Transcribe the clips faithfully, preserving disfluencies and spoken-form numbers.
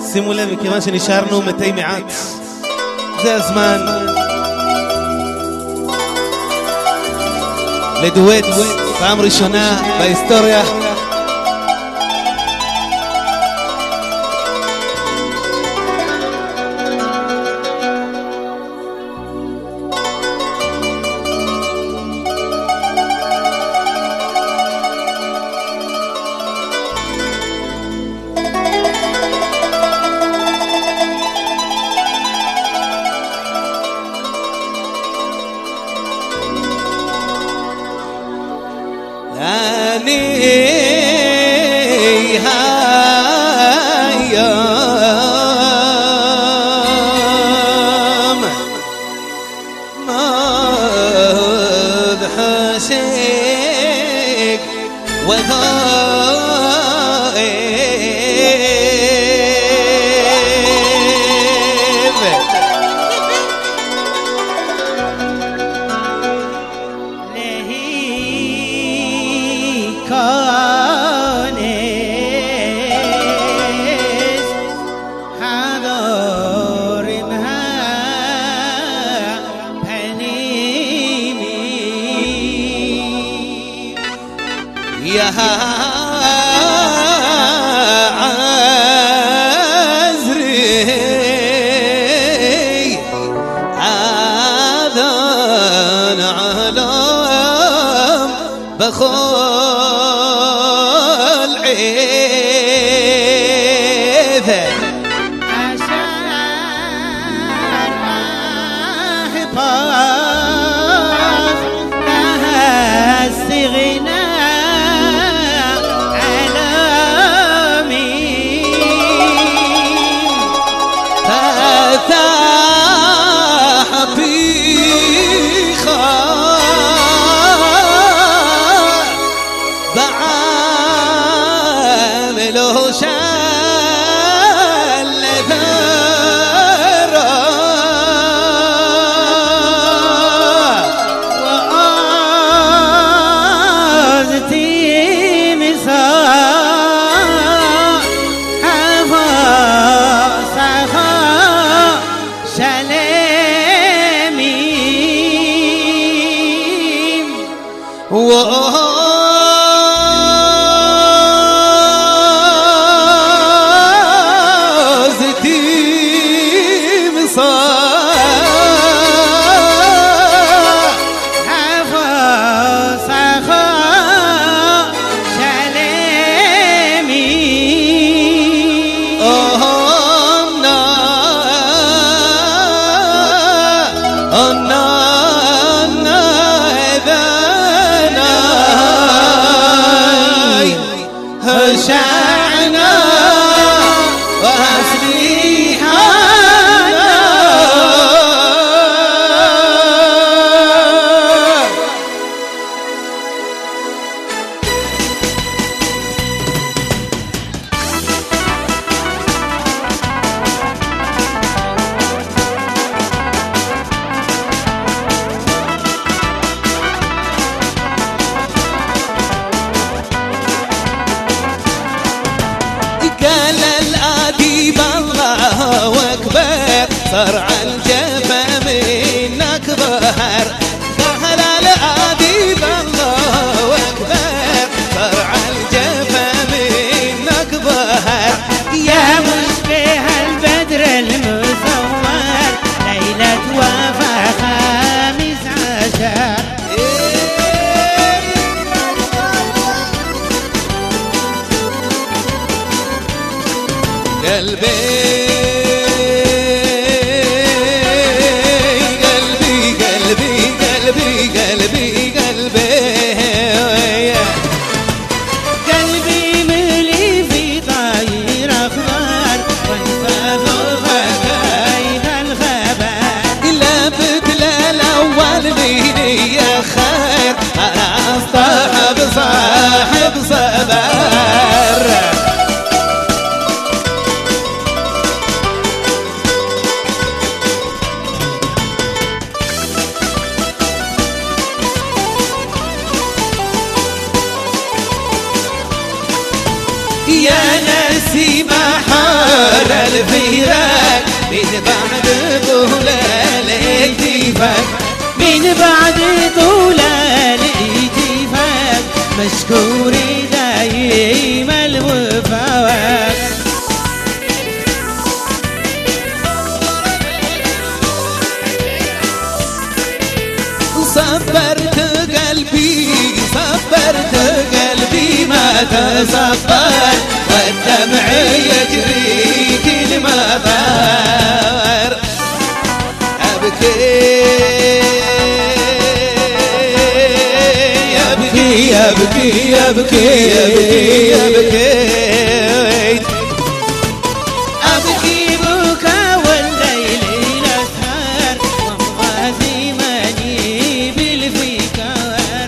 שימו לב, מכיוון שנשארנו מתי מעט, זה הזמן לדואט פעם ראשונה בהיסטוריה. صرع الجفا منك ظهر ظهر الأديب الله أكبر صرع الجفا منك ظهر يا مشبه البدر المصور ليلة وفا خامس عشر قلبي صاحب صبر يا ناس نسيمة حار الفراق من بعد طول الاتفاق من بعد طول الاتفاق مشكور دايم الوفاق صبرت قلبي صبرت قلبي ما تصبر والدمع يجري كل ما ثار أبكي أبكي أبكي أبكي أبكي أبكي أبكي بكى والليل الأسهر ومغازي مني بالفكار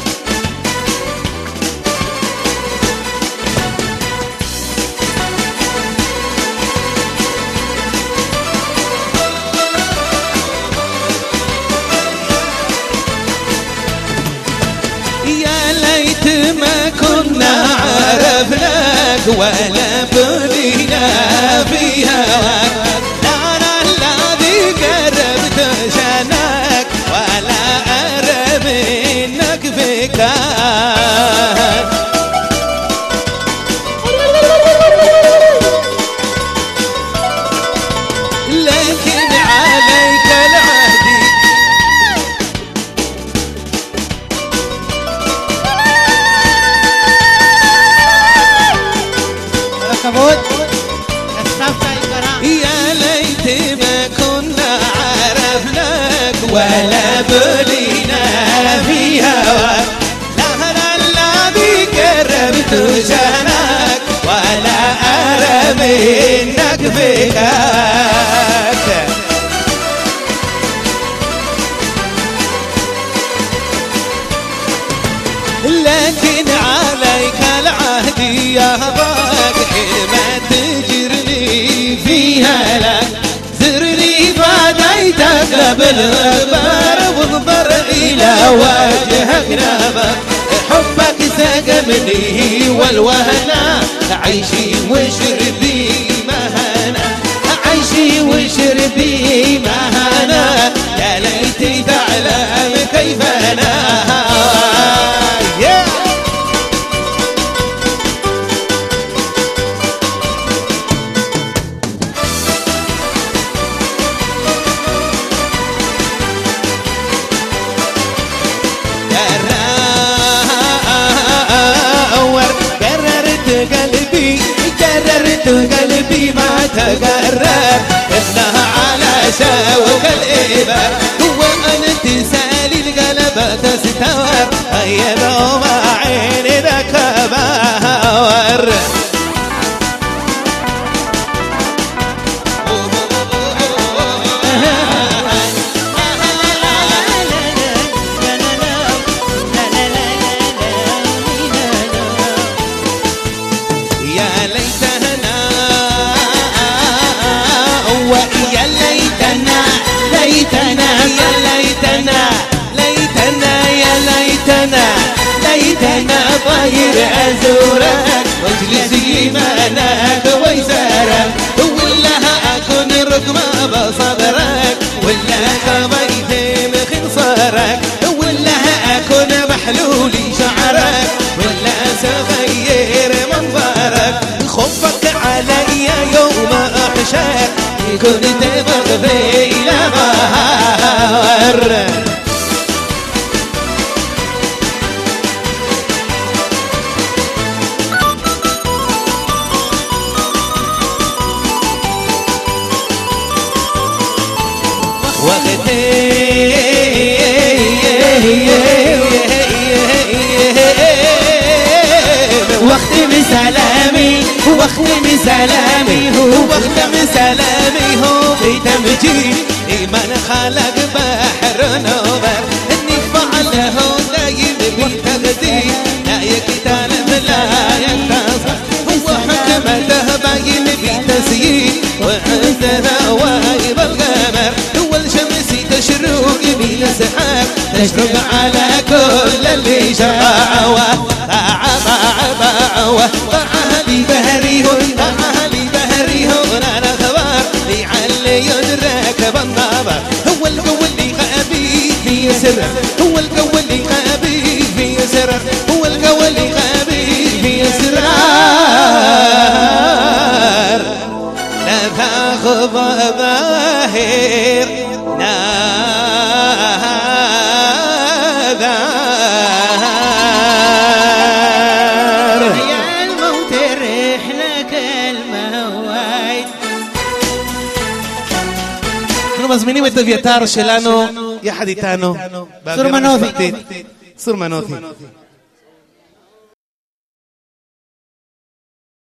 يا ليت ما كنا عرفناك ولا بلينا في هواك لا لا الذي قربت شانك ولا أرى منك فكاك لكن عليك العهد ركبوت الصفة الكرام يا ليت ما كنا عرفناك ولا بلينا في هواك لا لا الذي قربت شانك ولا أرى منك فكاك لكن عليك العهد يا باك حلمة تجرني فيها لك زرني فديتك قبل الأخبار وانظر إلى وجهك نابك حبك سقمني والوهنا عيشي وشربي مهنا عيشي وشربي مهنا يا ليتي تعلم كيف أنا قلبي قررت قلبي ما تقرر انها على شوق الإبر هو انت سالي القلب تستور هيا لو ما عيني ذاك باور ليتنا طاير أزورك واجلس يمانك ويسارك ولا أكون رقم بصدرك ولا خبيت مخنصرك ولا أكون محلول شعرك ولا سغير منظرك خفك علي يوم أحشر كنت بغضي إلى ظهر واختم سلامي واختم سلامي واختم سلامي هو بتمجيد من خلق بحر نوبر اني فعله دايم بتغذي لا يقتل لا ينتصر هو حكمته باين بتسيير وعنده وايب القمر هو الشمس تشرق من سحاب تشرق على كل اللي شرعه باع باع باع باع بهري سر هو القوي اللي غابي في سر هو القوي اللي غابي في اسرار لا تاخذ ظاهر ناذر يا الموت رحلك الموعد. אנחנו מזמינים את אביתר שלנו יחד איתנו סור מנותי. סור מנותי